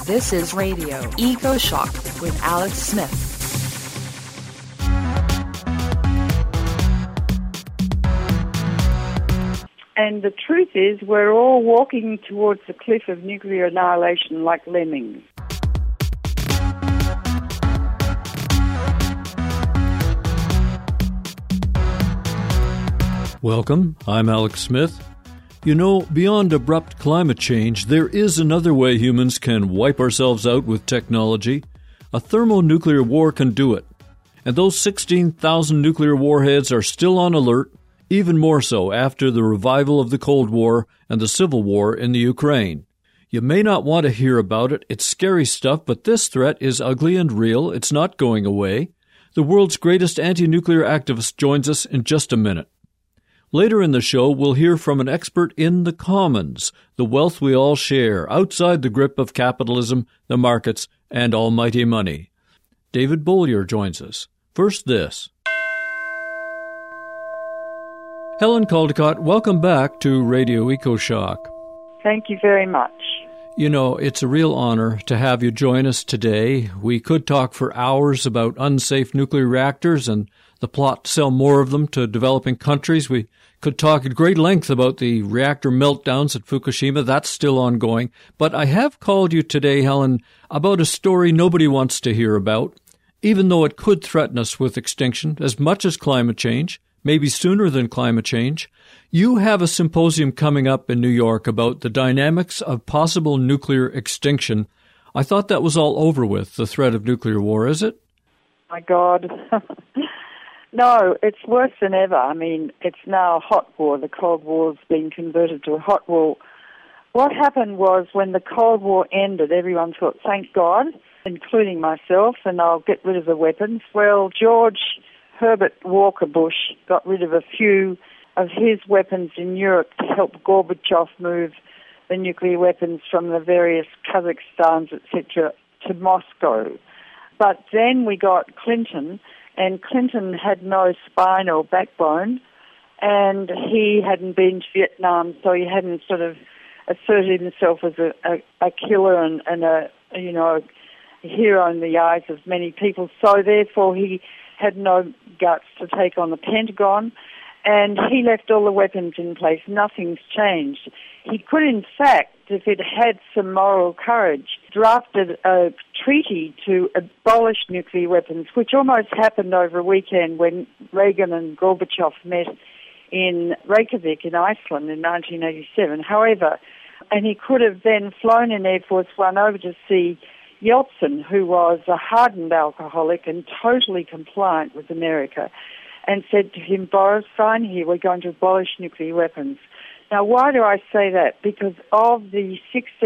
This is Radio Eco Shock with Alex Smith. And the truth is, we're all walking towards the cliff of nuclear annihilation like lemmings. Welcome, I'm Alex Smith. You know, beyond abrupt climate change, there is another way humans can wipe ourselves out with technology. A thermonuclear war can do it. And those 16,000 nuclear warheads are still on alert, even more so after the revival of the Cold War and the Civil War in the Ukraine. You may not want to hear about it. It's scary stuff, but this threat is ugly and real. It's not going away. The world's greatest anti-nuclear activist joins us in just a minute. Later in the show, we'll hear from an expert in the commons, the wealth we all share, outside the grip of capitalism, the markets, and almighty money. David Bollier joins us. First, this. Helen Caldicott, welcome back to Radio EcoShock. Thank you very much. You know, it's a real honor to have you join us today. We could talk for hours about unsafe nuclear reactors and the plot to sell more of them to developing countries. We could talk at great length about the reactor meltdowns at Fukushima. That's still ongoing. But I have called you today, Helen, about a story nobody wants to hear about, even though it could threaten us with extinction as much as climate change, maybe sooner than climate change. You have a symposium coming up in New York about the dynamics of possible nuclear extinction. I thought that was all over with, the threat of nuclear war, is it? My God. No, it's worse than ever. I mean, it's now a hot war. The Cold War's been converted to a hot war. What happened was when the Cold War ended, everyone thought, thank God, including myself, and I'll get rid of the weapons. Well, George Herbert Walker Bush got rid of a few of his weapons in Europe to help Gorbachev move the nuclear weapons from the various Kazakhstans, etc., to Moscow. But then we got Clinton, and Clinton had no spine or backbone, and he hadn't been to Vietnam, so he hadn't sort of asserted himself as a killer and a hero in the eyes of many people. So therefore he had no guts to take on the Pentagon, and he left all the weapons in place. Nothing's changed. He could, in fact, if it had some moral courage, drafted a treaty to abolish nuclear weapons, which almost happened over a weekend when Reagan and Gorbachev met in Reykjavik in Iceland in 1987. However, and he could have then flown in Air Force One over to see Yeltsin, who was a hardened alcoholic and totally compliant with America, and said to him, Boris, fine here, we're going to abolish nuclear weapons. Now, why do I say that? Because of the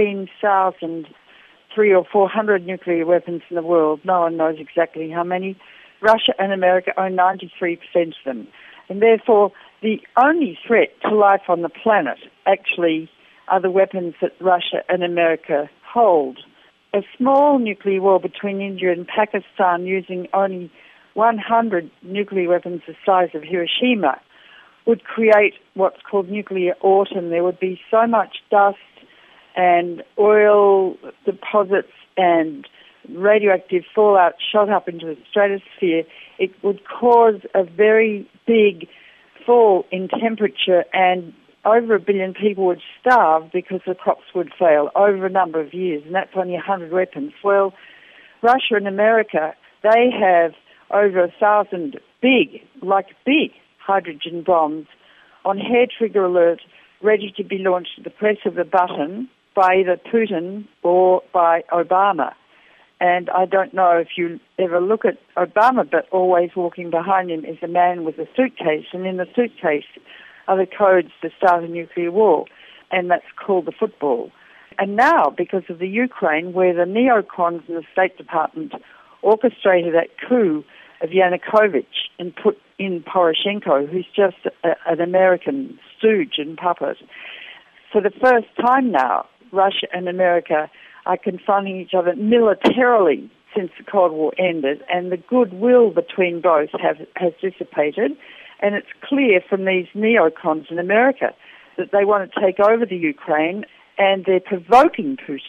16,300 or 400 nuclear weapons in the world, no one knows exactly how many, Russia and America own 93% of them. And therefore, the only threat to life on the planet actually are the weapons that Russia and America hold. A small nuclear war between India and Pakistan using only 100 nuclear weapons the size of Hiroshima would create what's called nuclear autumn. There would be so much dust and oil deposits and radioactive fallout shot up into the stratosphere. It would cause a very big fall in temperature, and over 1 billion people would starve because the crops would fail over a number of years, and that's only 100 weapons. Well, Russia and America, they have over 1,000 big hydrogen bombs on hair trigger alert, ready to be launched at the press of a button by either Putin or by Obama. And I don't know if you ever look at Obama, but always walking behind him is a man with a suitcase, and in the suitcase are the codes to start a nuclear war, and that's called the football. And now, because of the Ukraine, where the neocons in the State Department orchestrated that coup of Yanukovych and put in Poroshenko, who's just an American stooge and puppet. For the first time now, Russia and America are confronting each other militarily since the Cold War ended, and the goodwill between both has dissipated. And it's clear from these neocons in America that they want to take over the Ukraine, and they're provoking Putin.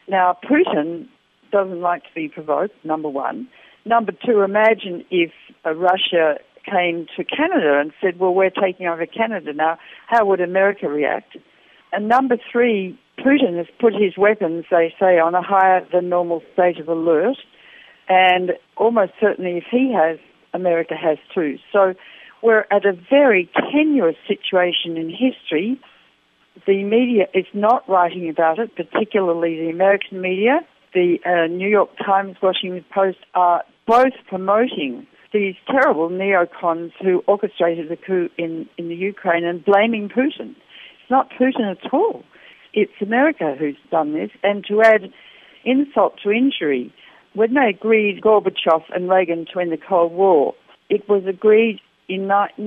Now, Putin doesn't like to be provoked, number one. Number two, imagine if Russia came to Canada and said, well, we're taking over Canada now. How would America react? And number three, Putin has put his weapons, they say, on a higher than normal state of alert. And almost certainly if he has, America has too. So we're at a very tenuous situation in history. The media is not writing about it, particularly the American media. The New York Times, Washington Post are both promoting these terrible neocons who orchestrated the coup in the Ukraine and blaming Putin. It's not Putin at all. It's America who's done this. And to add insult to injury, when they agreed, Gorbachev and Reagan, to end the Cold War, it was agreed in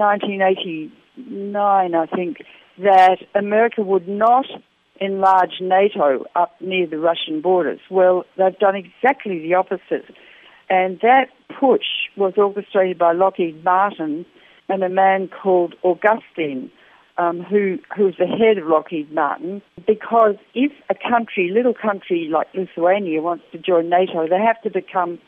1989, I think, that America would not enlarge NATO up near the Russian borders. Well, they've done exactly the opposite. And that push was orchestrated by Lockheed Martin and a man called Augustine, who's the head of Lockheed Martin, because if a country, little country like Lithuania, wants to join NATO, they have to become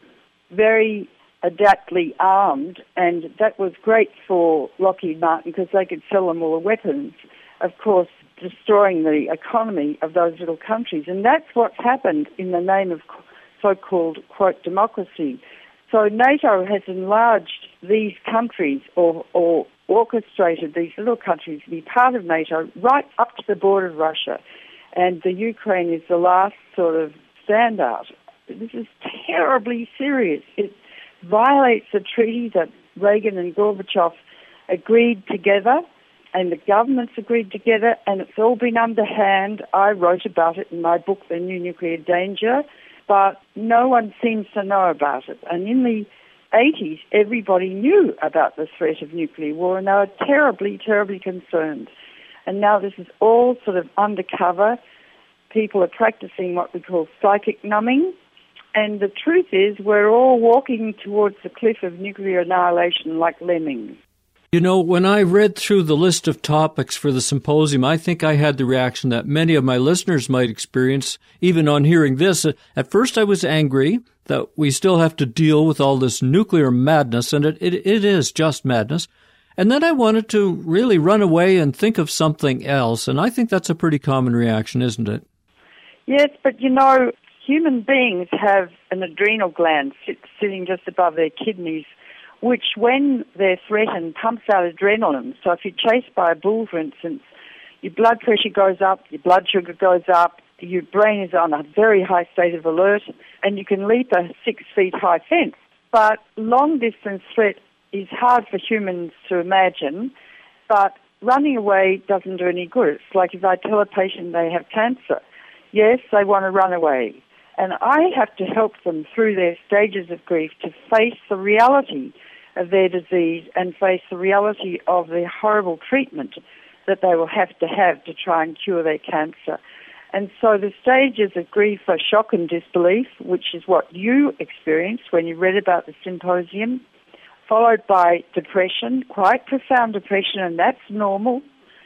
very adeptly armed, and that was great for Lockheed Martin because they could sell them all the weapons, of course, destroying the economy of those little countries. And that's what's happened in the name of so-called, quote, democracy. So NATO has enlarged these countries or orchestrated these little countries to be part of NATO right up to the border of Russia. And the Ukraine is the last sort of standout. This is terribly serious. It violates the treaty that Reagan and Gorbachev agreed together, and the governments agreed together, and it's all been underhand. I wrote about it in my book, The New Nuclear Danger, but no one seems to know about it. And in the 80s, everybody knew about the threat of nuclear war, and they were terribly, terribly concerned. And now this is all sort of undercover. People are practicing what we call psychic numbing. And the truth is, we're all walking towards the cliff of nuclear annihilation like lemmings. You know, when I read through the list of topics for the symposium, I think I had the reaction that many of my listeners might experience, even on hearing this. At first I was angry that we still have to deal with all this nuclear madness, and it is just madness. And then I wanted to really run away and think of something else, and I think that's a pretty common reaction, isn't it? Yes, but you know, human beings have an adrenal gland sitting just above their kidneys, which, when they're threatened, pumps out adrenaline. So if you're chased by a bull, for instance, your blood pressure goes up, your blood sugar goes up, your brain is on a very high state of alert, and you can leap a 6-feet-high fence. But long-distance threat is hard for humans to imagine, but running away doesn't do any good. It's like if I tell a patient they have cancer, yes, they want to run away. And I have to help them through their stages of grief to face the reality of their disease and face the reality of the horrible treatment that they will have to try and cure their cancer. And so the stages of grief are shock and disbelief, which is what you experienced when you read about the symposium, followed by depression, quite profound depression, and that's normal.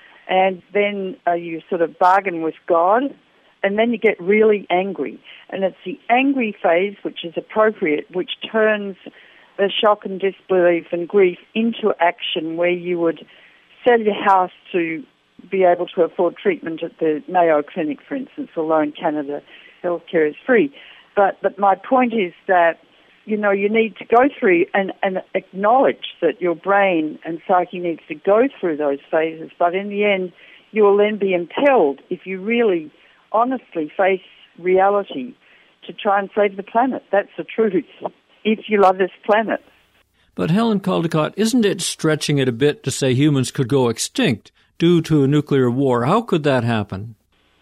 And then you sort of bargain with God, and then you get really angry. And it's the angry phase, which is appropriate, which turns the shock and disbelief and grief into action, where you would sell your house to be able to afford treatment at the Mayo Clinic, for instance, although in Canada healthcare is free. But my point is that, you know, you need to go through and acknowledge that your brain and psyche needs to go through those phases, but in the end you will then be impelled, if you really honestly face reality, to try and save the planet. That's the truth, if you love this planet. But Helen Caldicott, isn't it stretching it a bit to say humans could go extinct due to a nuclear war? How could that happen?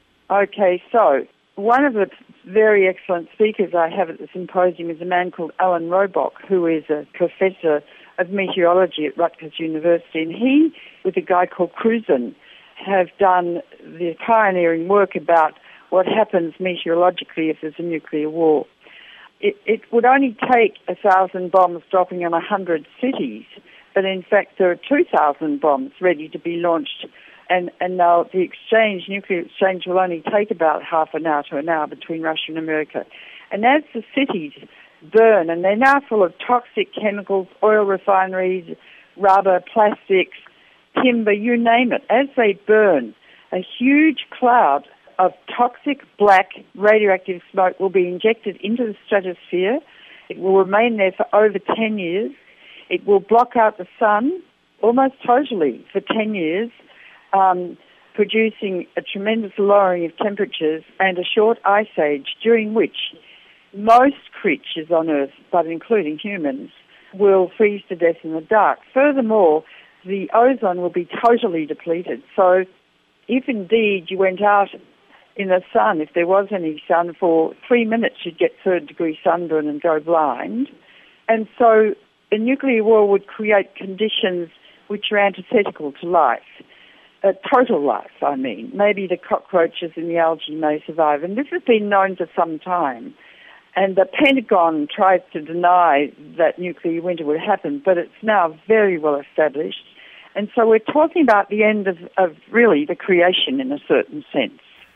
Okay, so one of the very excellent speakers I have at the symposium is a man called Alan Robock, who is a professor of meteorology at Rutgers University, and he, with a guy called Cruzen, have done the pioneering work about what happens meteorologically if there's a nuclear war. It would only take 1,000 bombs dropping on 100 cities, but in fact there are 2,000 bombs ready to be launched And now the nuclear exchange will only take about half an hour to an hour between Russia and America. And as the cities burn, and they're now full of toxic chemicals, oil refineries, rubber, plastics, timber, you name it, as they burn, a huge cloud of toxic black radioactive smoke will be injected into the stratosphere. It will remain there for over 10 years. It will block out the sun almost totally for 10 years, producing a tremendous lowering of temperatures and a short ice age during which most creatures on Earth, but including humans, will freeze to death in the dark. Furthermore, the ozone will be totally depleted. So if indeed you went out in the sun, if there was any sun, for 3 minutes you'd get third-degree sunburn and go blind. And so a nuclear war would create conditions which are antithetical to life. Total life, I mean. Maybe the cockroaches and the algae may survive. And this has been known for some time. And the Pentagon tries to deny that nuclear winter would happen, but it's now very well established. And so we're talking about the end of really the creation in a certain sense.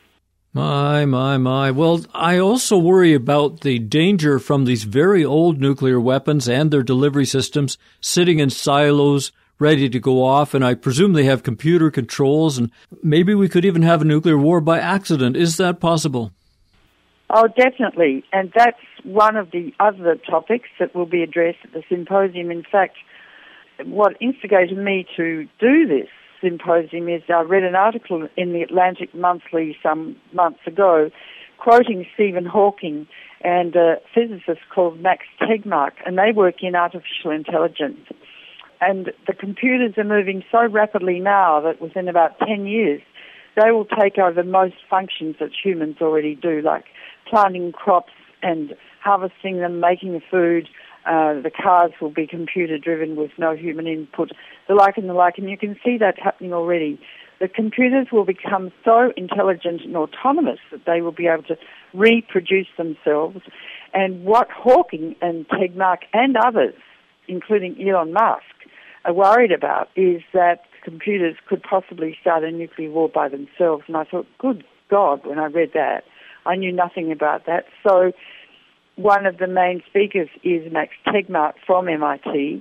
My. Well, I also worry about the danger from these very old nuclear weapons and their delivery systems sitting in silos, ready to go off, and I presume they have computer controls, and maybe we could even have a nuclear war by accident. Is that possible? Oh, definitely. And that's one of the other topics that will be addressed at the symposium. In fact, what instigated me to do this symposium is I read an article in the Atlantic Monthly some months ago quoting Stephen Hawking and a physicist called Max Tegmark, and they work in artificial intelligence. And the computers are moving so rapidly now that within about 10 years, they will take over most functions that humans already do, like planting crops and harvesting them, making the food. The cars will be computer-driven with no human input, the like. And you can see that happening already. The computers will become so intelligent and autonomous that they will be able to reproduce themselves. And what Hawking and Tegmark and others, including Elon Musk, are worried about is that computers could possibly start a nuclear war by themselves. And I thought, good God, when I read that, I knew nothing about that. So one of the main speakers is Max Tegmark from MIT,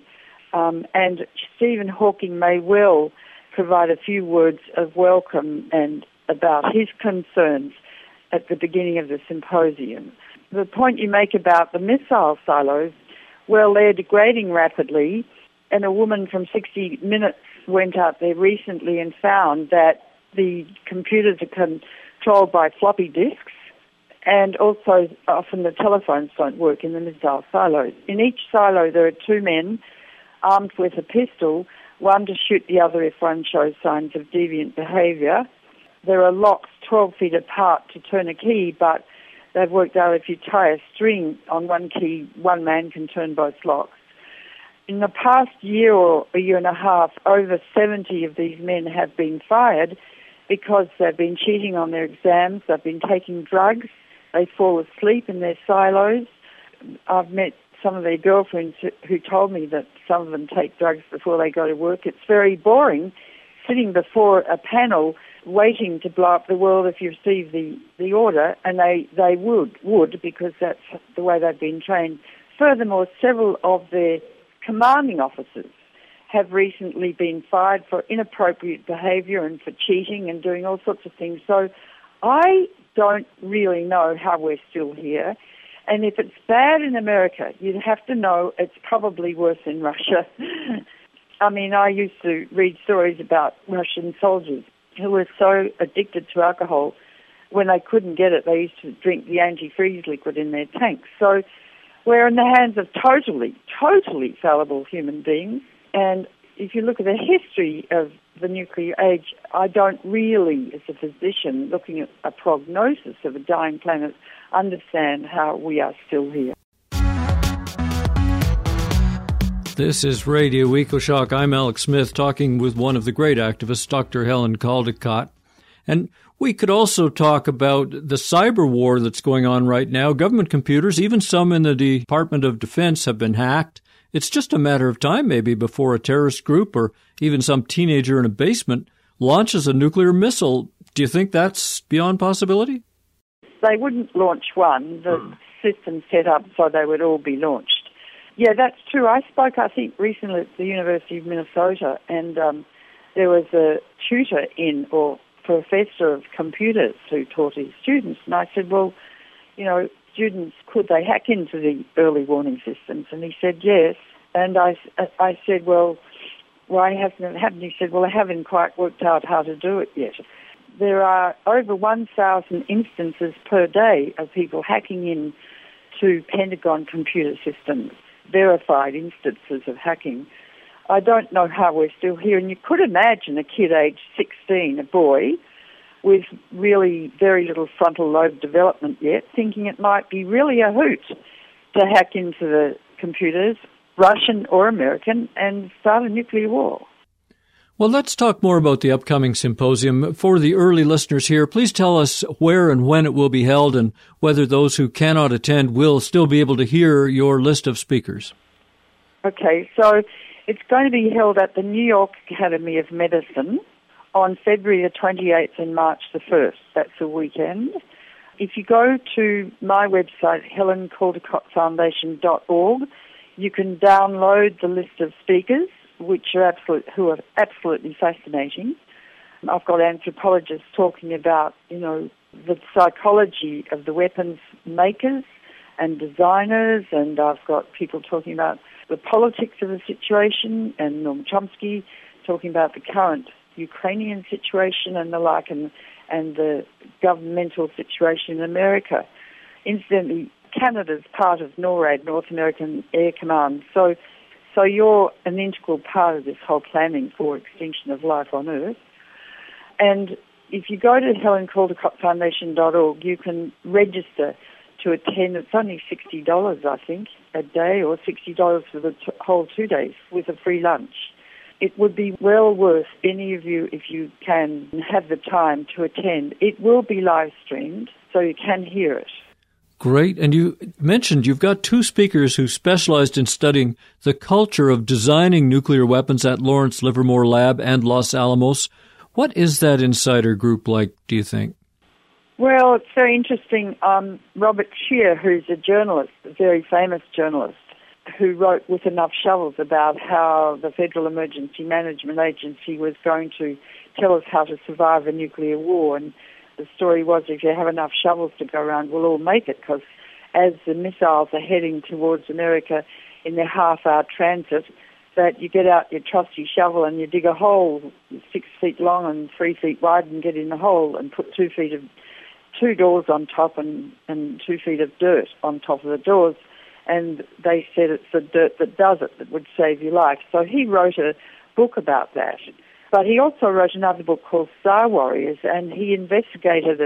and Stephen Hawking may well provide a few words of welcome and about his concerns at the beginning of the symposium. The point you make about the missile silos, well, they're degrading rapidly, and a woman from 60 Minutes went out there recently and found that the computers are controlled by floppy disks, and also often the telephones don't work in the missile silos. In each silo there are two men armed with a pistol, one to shoot the other if one shows signs of deviant behaviour. There are locks 12 feet apart to turn a key, but they've worked out if you tie a string on one key, one man can turn both locks. In the past year or a year and a half, over 70 of these men have been fired because they've been cheating on their exams, they've been taking drugs, they fall asleep in their silos. I've met some of their girlfriends who told me that some of them take drugs before they go to work. It's very boring sitting before a panel waiting to blow up the world if you receive the order, and they would because that's the way they've been trained. Furthermore, several of their commanding officers have recently been fired for inappropriate behaviour and for cheating and doing all sorts of things. So I don't really know how we're still here. And if it's bad in America, you'd have to know it's probably worse in Russia. I mean, I used to read stories about Russian soldiers who were so addicted to alcohol, when they couldn't get it, they used to drink the antifreeze liquid in their tanks. So we're in the hands of totally fallible human beings. And if you look at the history of the nuclear age, I don't really, as a physician, looking at a prognosis of a dying planet, understand how we are still here. This is Radio EcoShock. I'm Alex Smith, talking with one of the great activists, Dr. Helen Caldicott. And we could also talk about the cyber war that's going on right now. Government computers, even some in the Department of Defense, have been hacked. It's just a matter of time, maybe, before a terrorist group or even some teenager in a basement launches a nuclear missile. Do you think that's beyond possibility? They wouldn't launch one. The system's set up so they would all be launched. Yeah, that's true. I spoke, I think, recently at the University of Minnesota, and there was a tutor or professor of computers who taught his students. And I said, well, students, could they hack into the early warning systems? And he said, yes. And I said, well, why hasn't it happened? He said, well, I haven't quite worked out how to do it yet. There are over 1,000 instances per day of people hacking in to Pentagon computer systems, verified instances of hacking. I don't know how we're still here. And you could imagine a kid aged 16, a boy, with really very little frontal lobe development yet, thinking it might be really a hoot to hack into the computers, Russian or American, and start a nuclear war. Well, let's talk more about the upcoming symposium. For the early listeners here, please tell us where and when it will be held and whether those who cannot attend will still be able to hear your list of speakers. Okay, so it's going to be held at the New York Academy of Medicine on February the 28th and March the 1st. That's a weekend. If you go to my website, HelenCaldicottFoundation.org, you can download the list of speakers, who are absolutely fascinating. I've got anthropologists talking about, the psychology of the weapons makers and designers, and I've got people talking about the politics of the situation, and Noam Chomsky talking about the current Ukrainian situation and the like, and the governmental situation in America. Incidentally, Canada's part of NORAD, North American Air Command, so you're an integral part of this whole planning for extinction of life on Earth. And if you go to HelenCaldicottFoundation.org, you can register to attend. It's only $60, I think, a day, or $60 for the whole 2 days with a free lunch. It would be well worth any of you, if you can have the time to attend. It will be live streamed, so you can hear it. Great. And you mentioned you've got two speakers who specialized in studying the culture of designing nuclear weapons at Lawrence Livermore Lab and Los Alamos. What is that insider group like, do you think? Well, it's very interesting. Robert Scheer, who's a journalist, a very famous journalist, who wrote With Enough Shovels about how the Federal Emergency Management Agency was going to tell us how to survive a nuclear war. And the story was, if you have enough shovels to go around, we'll all make it, because as the missiles are heading towards America in their half-hour transit, that you get out your trusty shovel and you dig a hole 6 feet long and 3 feet wide and get in the hole and put 2 doors on top and 2 feet of dirt on top of the doors. And they said it's the dirt that does it that would save your life. So he wrote a book about that. But he also wrote another book called Star Warriors, and he investigated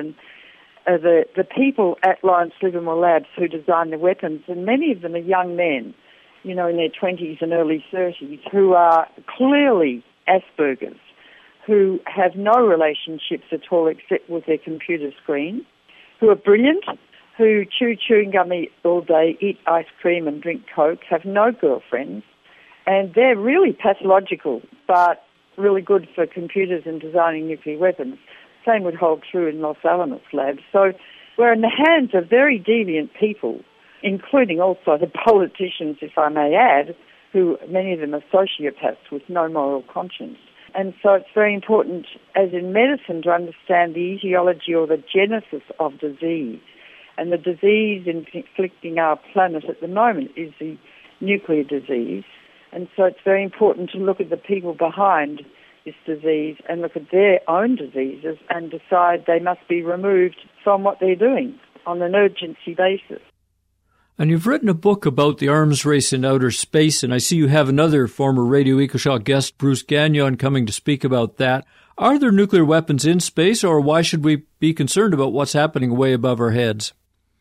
the people at Lawrence Livermore Labs who designed the weapons, and many of them are young men, in their 20s and early 30s, who are clearly Asperger's, who have no relationships at all except with their computer screen, who are brilliant, who chew chewing gum all day, eat ice cream and drink Coke, have no girlfriends, and they're really pathological, but really good for computers and designing nuclear weapons. Same would hold true in Los Alamos Labs. So we're in the hands of very deviant people, including also the politicians, if I may add, who many of them are sociopaths with no moral conscience. And so it's very important, as in medicine, to understand the etiology or the genesis of disease. And the disease inflicting our planet at the moment is the nuclear disease. And so it's very important to look at the people behind this disease and look at their own diseases and decide they must be removed from what they're doing on an urgency basis. And you've written a book about the arms race in outer space, and I see you have another former Radio EcoShock guest, Bruce Gagnon, coming to speak about that. Are there nuclear weapons in space, or why should we be concerned about what's happening way above our heads?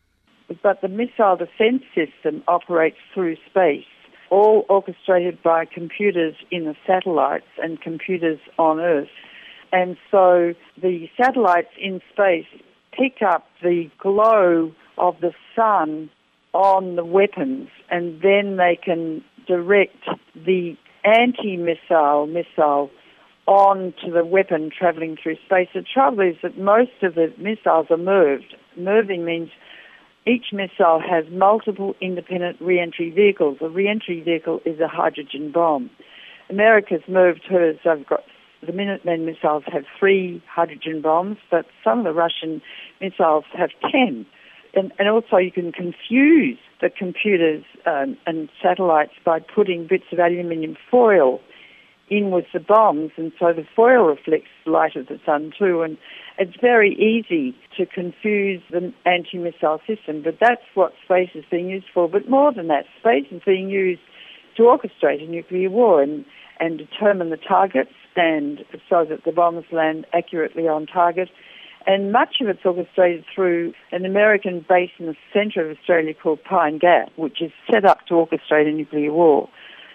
But the missile defense system operates through space, all orchestrated by computers in the satellites and computers on Earth. And so the satellites in space pick up the glow of the sun on the weapons, and then they can direct the anti-missile missile on to the weapon travelling through space. The trouble is that most of the missiles are moved. Moving means each missile has multiple independent re-entry vehicles. A re-entry vehicle is a hydrogen bomb. America's moved hers. They've got the Minuteman missiles have 3 hydrogen bombs, but some of the Russian missiles have 10. And also you can confuse the computers and satellites by putting bits of aluminium foil in with the bombs, and so the foil reflects the light of the sun too, and it's very easy to confuse the anti-missile system, but that's what space is being used for. But more than that, space is being used to orchestrate a nuclear war and determine the targets, and so that the bombs land accurately on target. And much of it's orchestrated through an American base in the centre of Australia called Pine Gap, which is set up to orchestrate a nuclear war.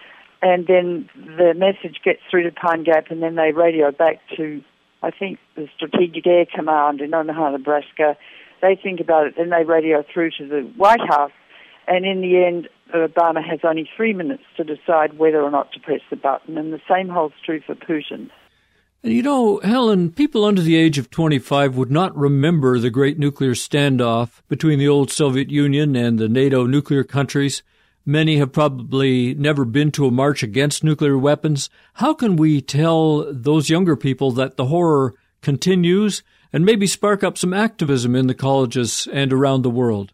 And then the message gets through to Pine Gap, and then they radio back to, I think, the Strategic Air Command in Omaha, Nebraska. They think about it, then they radio through to the White House, and in the end, Obama has only 3 minutes to decide whether or not to press the button, and the same holds true for Putin. And you know, Helen, people under the age of 25 would not remember the great nuclear standoff between the old Soviet Union and the NATO nuclear countries. Many have probably never been to a march against nuclear weapons. How can we tell those younger people that the horror continues and maybe spark up some activism in the colleges and around the world?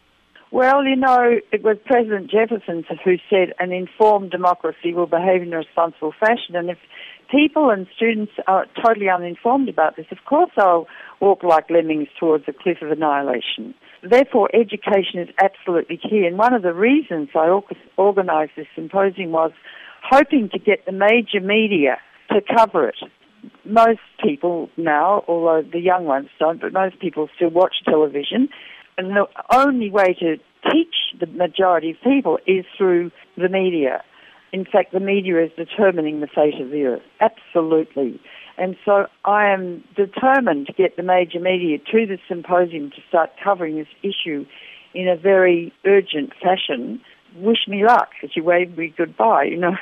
Well, you know, it was President Jefferson who said an informed democracy will behave in a responsible fashion, and if people and students are totally uninformed about this, of course they'll walk like lemmings towards a cliff of annihilation. Therefore, education is absolutely key, and one of the reasons I organised this symposium was hoping to get the major media to cover it. Most people now, although the young ones don't, but most people still watch television, and the only way to teach the majority of people is through the media. In fact, the media is determining the fate of the earth, absolutely. And so I am determined to get the major media to the symposium to start covering this issue in a very urgent fashion. Wish me luck as you wave me goodbye, you know.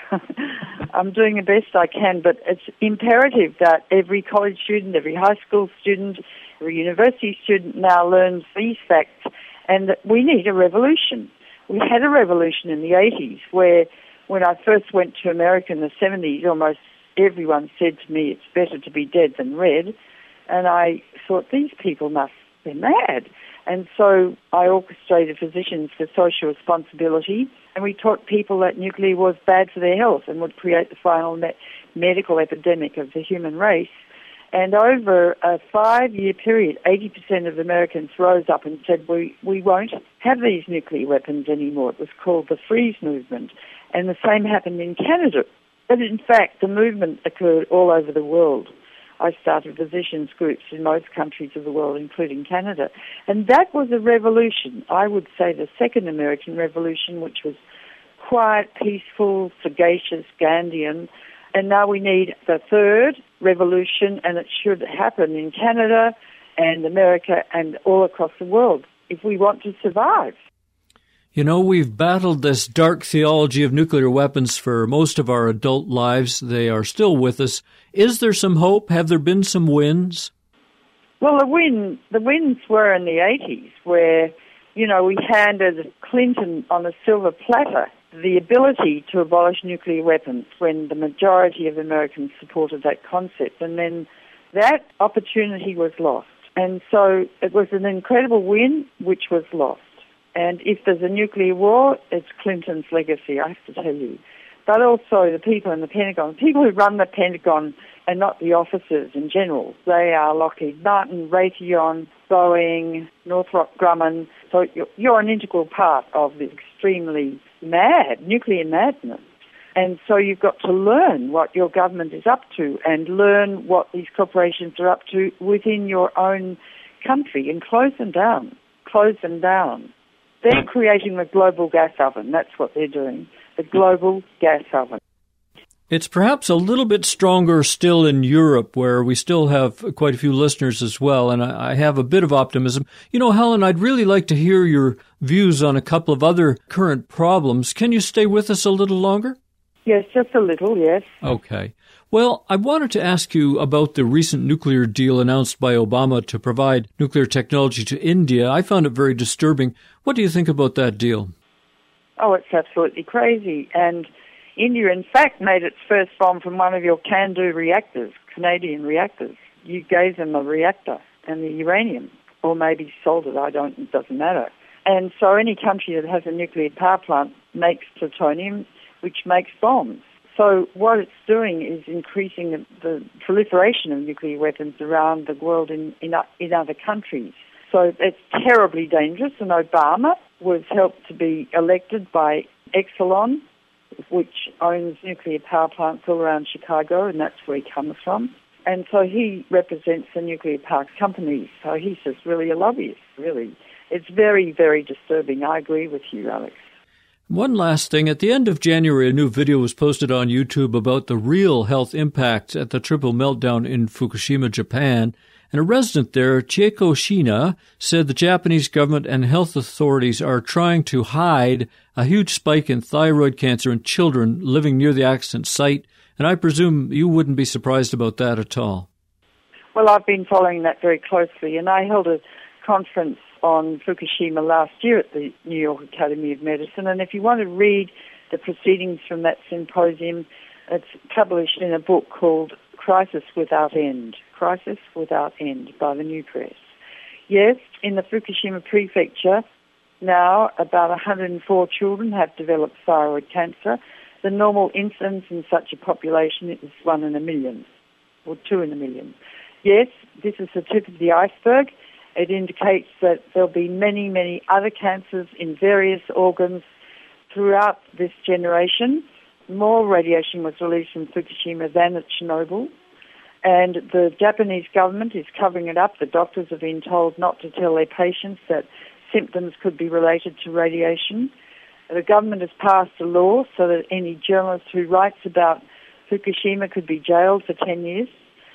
I'm doing the best I can, but it's imperative that every college student, every high school student, every university student now learns these facts, and that we need a revolution. We had a revolution in the 80s where, when I first went to America in the 70s, almost everyone said to me, it's better to be dead than red. And I thought, these people they're mad. And so I orchestrated Physicians for Social Responsibility, and we taught people that nuclear was bad for their health and would create the final medical epidemic of the human race. And over a 5-year period, 80% of Americans rose up and said, we won't have these nuclear weapons anymore. It was called the Freeze Movement. And the same happened in Canada. But in fact, the movement occurred all over the world. I started physicians groups in most countries of the world, including Canada. And that was a revolution. I would say the second American Revolution, which was quiet, peaceful, sagacious, Gandhian. And now we need the third revolution, and it should happen in Canada and America and all across the world if we want to survive. You know, we've battled this dark theology of nuclear weapons for most of our adult lives. They are still with us. Is there some hope? Have there been some wins? Well, the wins were in the 80s where, you know, we handed Clinton on a silver platter the ability to abolish nuclear weapons when the majority of Americans supported that concept. And then that opportunity was lost. And so it was an incredible win, which was lost. And if there's a nuclear war, it's Clinton's legacy, I have to tell you. But also the people in the Pentagon, people who run the Pentagon and not the officers in general. They are Lockheed Martin, Raytheon, Boeing, Northrop Grumman. So you're an integral part of the extremely mad, nuclear madness. And so you've got to learn what your government is up to and learn what these corporations are up to within your own country and close them down. Close them down. They're creating the global gas oven. That's what they're doing, the global gas oven. It's perhaps a little bit stronger still in Europe, where we still have quite a few listeners as well, and I have a bit of optimism. You know, Helen, I'd really like to hear your views on a couple of other current problems. Can you stay with us a little longer? Yes, just a little, yes. Okay. Well, I wanted to ask you about the recent nuclear deal announced by Obama to provide nuclear technology to India. I found it very disturbing. What do you think about that deal? Oh, it's absolutely crazy. And India, in fact, made its first bomb from one of your CANDU reactors, Canadian reactors. You gave them a reactor and the uranium, or maybe sold it, it doesn't matter. And so any country that has a nuclear power plant makes plutonium, which makes bombs. So what it's doing is increasing the proliferation of nuclear weapons around the world in other countries. So it's terribly dangerous, and Obama was helped to be elected by Exelon, which owns nuclear power plants all around Chicago, and that's where he comes from. And so he represents the nuclear power companies. So he's just really a lobbyist, really. It's very, very disturbing. I agree with you, Alex. One last thing. At the end of January, a new video was posted on YouTube about the real health impact at the triple meltdown in Fukushima, Japan. And a resident there, Chieko Shina, said the Japanese government and health authorities are trying to hide a huge spike in thyroid cancer in children living near the accident site. And I presume you wouldn't be surprised about that at all. Well, I've been following that very closely, and I held a conference on Fukushima last year at the New York Academy of Medicine. And if you want to read the proceedings from that symposium, it's published in a book called Crisis Without End, Crisis Without End by the New Press. Yes, in the Fukushima prefecture, now about 104 children have developed thyroid cancer. The normal incidence in such a population is 1 in a million, or 2 in a million. Yes, this is the tip of the iceberg. It indicates that there'll be many, many other cancers in various organs throughout this generation. More radiation was released from Fukushima than at Chernobyl. And the Japanese government is covering it up. The doctors have been told not to tell their patients that symptoms could be related to radiation. The government has passed a law so that any journalist who writes about Fukushima could be jailed for 10 years.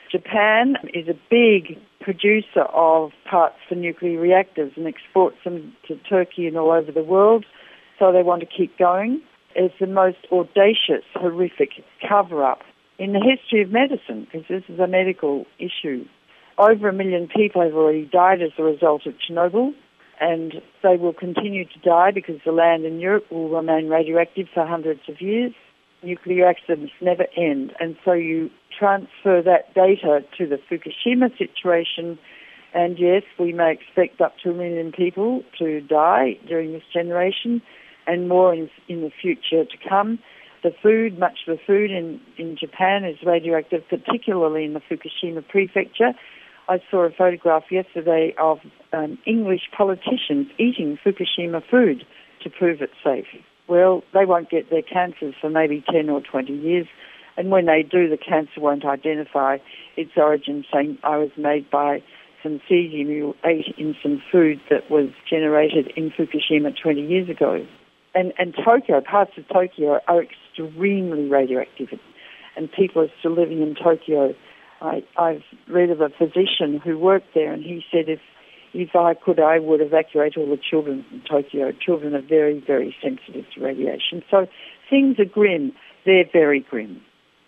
Japan is a big producer of parts for nuclear reactors and exports them to Turkey and all over the world, so they want to keep going. It's the most audacious, horrific cover-up in the history of medicine, because this is a medical issue. Over 1 million people have already died as a result of Chernobyl, and they will continue to die because the land in Europe will remain radioactive for hundreds of years. Nuclear accidents never end, and so you transfer that data to the Fukushima situation, and yes, we may expect up to 1 million people to die during this generation, and more in the future to come. The food, much of the food in Japan is radioactive, particularly in the Fukushima prefecture. I saw a photograph yesterday of English politicians eating Fukushima food to prove it's safe. Well, they won't get their cancers for maybe 10 or 20 years. And when they do, the cancer won't identify its origin, saying I was made by some cesium you ate in some food that was generated in Fukushima 20 years ago. And Tokyo, parts of Tokyo are extremely radioactive, and people are still living in Tokyo. I've read of a physician who worked there, and he said if I could, I would evacuate all the children from Tokyo. Children are very, very sensitive to radiation. So things are grim. They're very grim.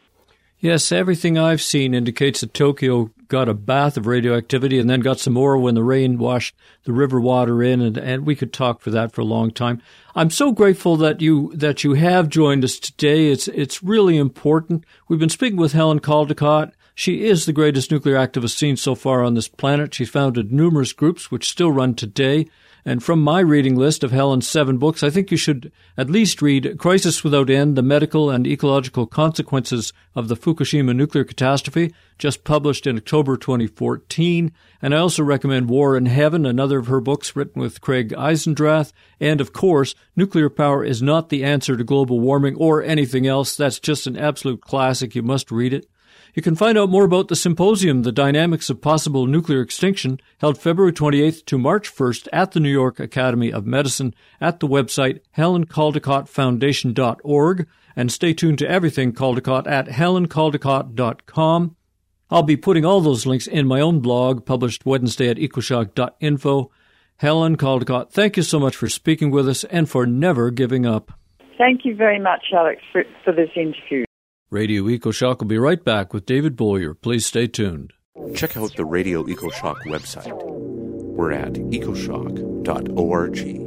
Yes, everything I've seen indicates that Tokyo got a bath of radioactivity and then got some more when the rain washed the river water in, and we could talk for that for a long time. I'm so grateful that you have joined us today. It's really important. We've been speaking with Helen Caldicott. She is the greatest nuclear activist seen so far on this planet. She's founded numerous groups which still run today. And from my reading list of Helen's 7 books, I think you should at least read Crisis Without End, The Medical and Ecological Consequences of the Fukushima Nuclear Catastrophe, just published in October 2014. And I also recommend War in Heaven, another of her books written with Craig Eisendrath. And, of course, Nuclear Power is Not the Answer to Global Warming or anything else. That's just an absolute classic. You must read it. You can find out more about the symposium, The Dynamics of Possible Nuclear Extinction, held February 28th to March 1st at the New York Academy of Medicine at the website HelenCaldicottFoundation.org, and stay tuned to everything Caldicott at HelenCaldicott.com. I'll be putting all those links in my own blog, published Wednesday at ecoshock.info. Helen Caldicott, thank you so much for speaking with us and for never giving up. Thank you very much, Alex, for this interview. Radio EcoShock will be right back with David Boyer. Please stay tuned. Check out the Radio EcoShock website. We're at ecoshock.org.